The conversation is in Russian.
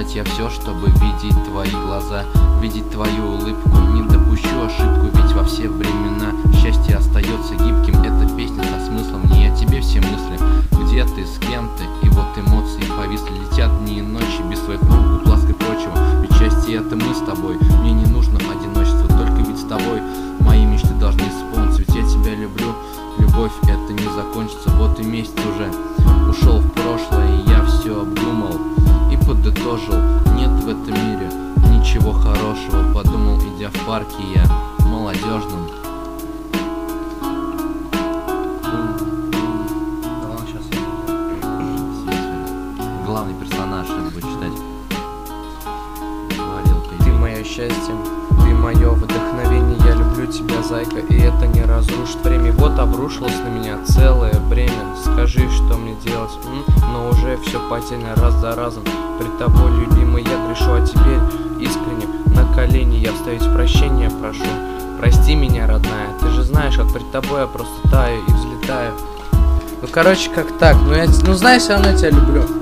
отдать я все, чтобы видеть твои глаза, видеть твою улыбку. Не допущу ошибку, ведь во все времена счастье остается гибким. Это песня со смыслом, не о тебе все мысли. Где ты, с кем ты, и вот эмоции повисли. Летят дни и ночи без своих рук, ласк и прочего. Ведь счастье это мы с тобой. Мне не нужно одиночество, только ведь с тобой мои мечты должны исполниться. Ведь я тебя люблю, любовь это не закончится. Вот и месяц уже ушел в прошлое, и я все обдумал и подытожил. Нет в этом мире ничего хорошего, подумал, идя в парке я молодежным. Главный персонаж будет читать. Ты мое счастье, ты мое вдохновение. Я люблю тебя, зайка, и это не разрушит время. Вот обрушилось на меня целое бремя. Скажи, что мне делать, но уже все потеряно раз за разом. Пред тобой, любимый, я грешу, а теперь искренне на колени я встаю, прощения прошу. Прости меня, родная, ты же знаешь, как пред тобой я просто таю и взлетаю. Ну короче, как так, ну знаешь, все равно я тебя люблю.